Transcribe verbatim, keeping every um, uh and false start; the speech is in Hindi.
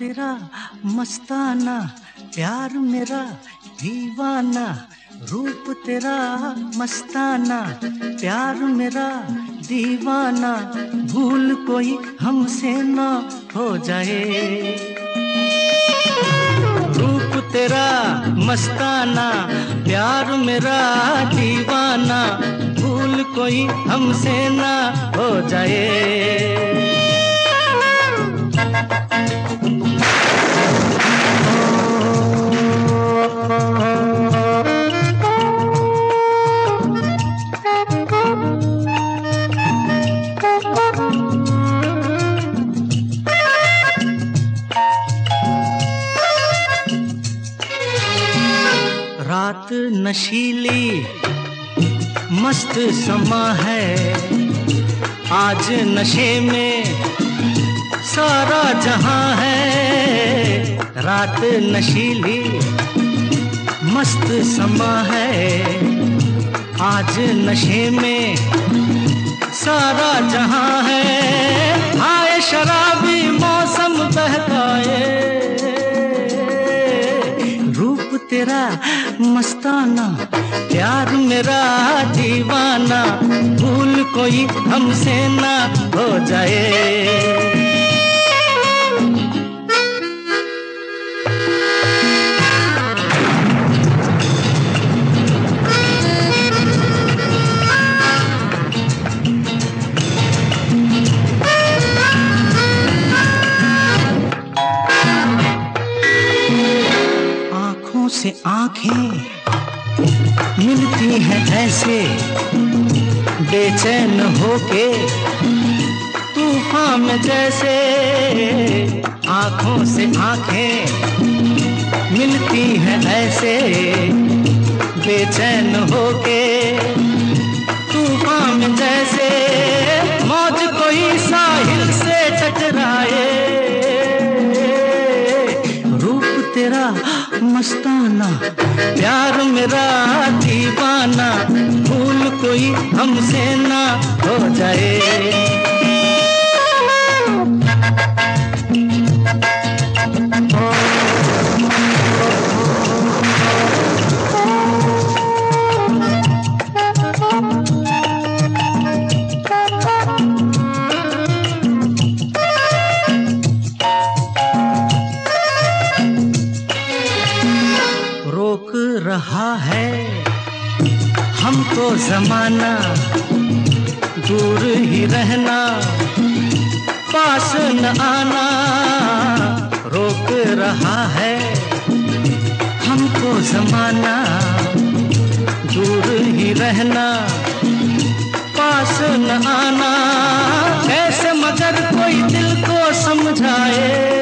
तेरा मस्ताना, प्यार मेरा दीवाना। रूप तेरा मस्ताना, प्यार मेरा दीवाना। भूल कोई हमसे ना हो जाए। रूप तेरा मस्ताना, प्यार मेरा दीवाना। भूल कोई हमसे ना हो जाए। रात नशीली मस्त समा है, आज नशे में सारा जहां है। रात नशीली मस्त समा है, आज नशे में सारा जहां है। आए शराबी मौसम बहकाए, रूप तेरा मस्ताना, प्यार मेरा दीवाना। भूल कोई हमसे ना हो जाए। आँखों से आँखें मिलती हैं ऐसे, बेचैन होके तूफान में जैसे। आँखों से आँखें मिलती हैं ऐसे, बेचैन होके तूफान में जैसे। मौज कोई साहिल से टकराए, रूप तेरा मस्ताना, प्यार मेरा दीवाना। भूल कोई हमसे ना हो जाए। रोक रहा है हमको ज़माना, दूर ही रहना, पास न आना। रोक रहा है हमको ज़माना, दूर ही रहना, पास न आना। कैसे मगर कोई दिल को समझाए,